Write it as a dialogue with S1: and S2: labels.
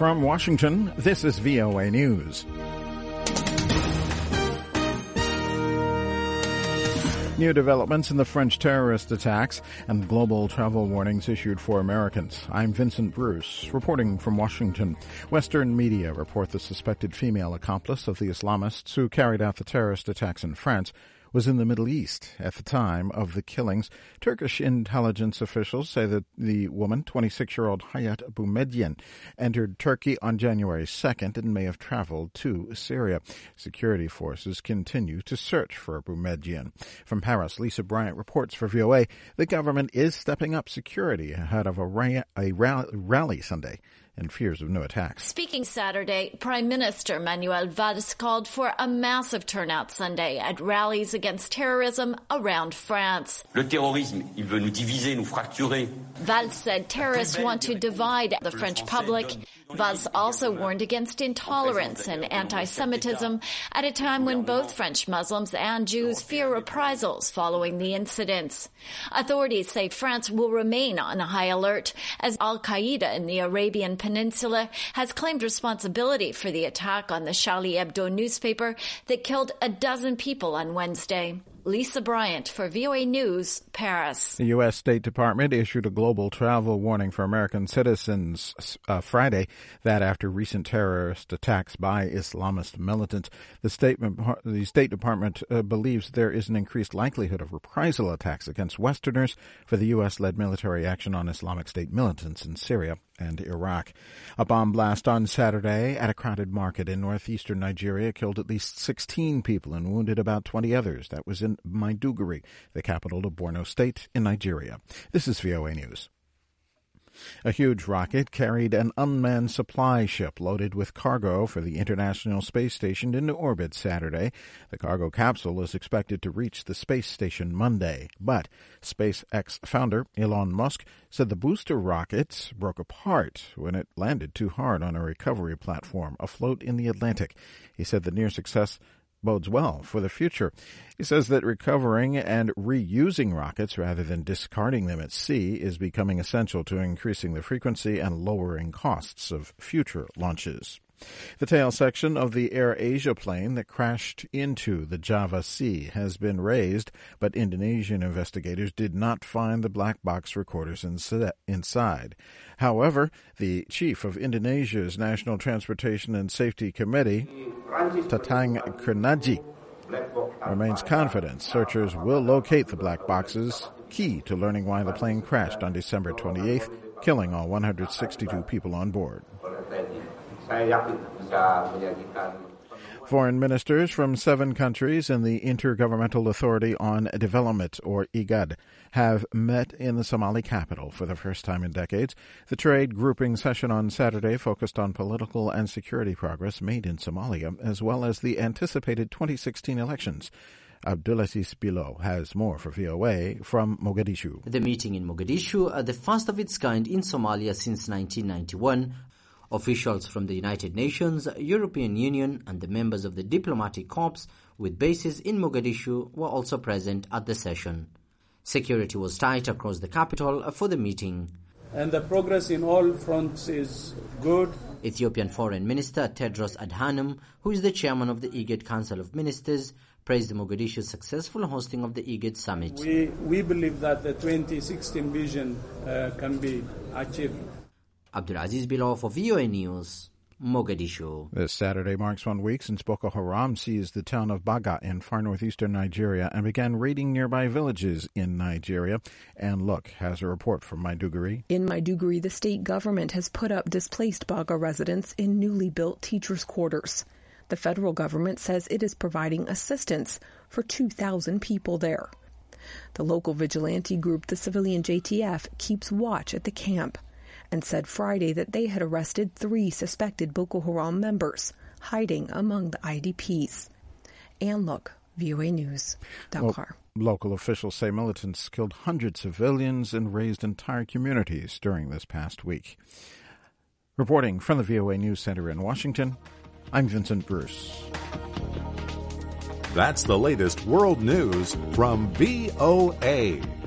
S1: From Washington, this is VOA News. New developments in the French terrorist attacks and global travel warnings issued for Americans. I'm Vincent Bruce, reporting from Washington. Western media report the suspected female accomplice of the Islamists who carried out the terrorist attacks in France was in the Middle East at the time of the killings. Turkish intelligence officials say that the woman, 26-year-old Hayat Boumediene, entered Turkey on January 2nd and may have traveled to Syria. Security forces continue to search for Boumediene. From Paris, Lisa Bryant reports for VOA. The government is stepping up security ahead of a rally Sunday and fears of new attacks.
S2: Speaking Saturday, Prime Minister Manuel Valls called for a massive turnout Sunday at rallies against terrorism around France.
S3: Le terrorisme, il veut nous diviser, nous fracturer.
S2: Valls said terrorists want to divide the French public. Valls also warned against intolerance and anti-Semitism at a time when both French Muslims and Jews fear reprisals following the incidents. Authorities say France will remain on high alert as Al-Qaeda in the Arabian Peninsula has claimed responsibility for the attack on the Charlie Hebdo newspaper that killed a dozen people on Wednesday. Lisa Bryant for VOA News, Paris.
S1: The U.S. State Department issued a global travel warning for American citizens Friday that after recent terrorist attacks by Islamist militants, the State Department believes there is an increased likelihood of reprisal attacks against Westerners for the U.S.-led military action on Islamic State militants in Syria and Iraq. A bomb blast on Saturday at a crowded market in northeastern Nigeria killed at least 16 people and wounded about 20 others. That was in Maiduguri, the capital of Borno State in Nigeria. This is VOA News. A huge rocket carried an unmanned supply ship loaded with cargo for the International Space Station into orbit Saturday. The cargo capsule is expected to reach the space station Monday. But SpaceX founder Elon Musk said the booster rocket broke apart when it landed too hard on a recovery platform afloat in the Atlantic. He said the near success bodes well for the future. He says that recovering and reusing rockets rather than discarding them at sea is becoming essential to increasing the frequency and lowering costs of future launches. The tail section of the AirAsia plane that crashed into the Java Sea has been raised, but Indonesian investigators did not find the black box recorders inside. However, the chief of Indonesia's National Transportation and Safety Committee, Tatang Kurnaji, remains confident searchers will locate the black boxes, key to learning why the plane crashed on December 28th, killing all 162 people on board. Foreign ministers from 7 countries in the Intergovernmental Authority on Development, or IGAD, have met in the Somali capital for the first time in decades. The trade grouping session on Saturday focused on political and security progress made in Somalia, as well as the anticipated 2016 elections. Abdulaziz Bilo has more for VOA from Mogadishu.
S4: The meeting in Mogadishu, the first of its kind in Somalia since 1991, officials from the United Nations, European Union, and the members of the diplomatic corps with bases in Mogadishu were also present at the session. Security was tight across the capital for the meeting.
S5: And the progress in all fronts is good.
S4: Ethiopian Foreign Minister Tedros Adhanom, who is the chairman of the IGAD Council of Ministers, praised Mogadishu's successful hosting of the IGAD summit.
S5: We believe that the 2016 vision can be achieved.
S4: Abdulaziz Bilo for VOA News, Mogadishu.
S1: This Saturday marks 1 week since Boko Haram seized the town of Baga in far northeastern Nigeria and began raiding nearby villages in Nigeria. Ann Look has a report from Maiduguri.
S6: In Maiduguri, the state government has put up displaced Baga residents in newly built teachers' quarters. The federal government says it is providing assistance for 2,000 people there. The local vigilante group, the civilian JTF, keeps watch at the camp and said Friday that they had arrested 3 suspected Boko Haram members hiding among the IDPs. Ann Look, VOA News, Dakar.
S1: Local officials say militants killed hundreds of civilians and razed entire communities during this past week. Reporting from the VOA News Center in Washington, I'm Vincent Bruce.
S7: That's the latest world news from VOA.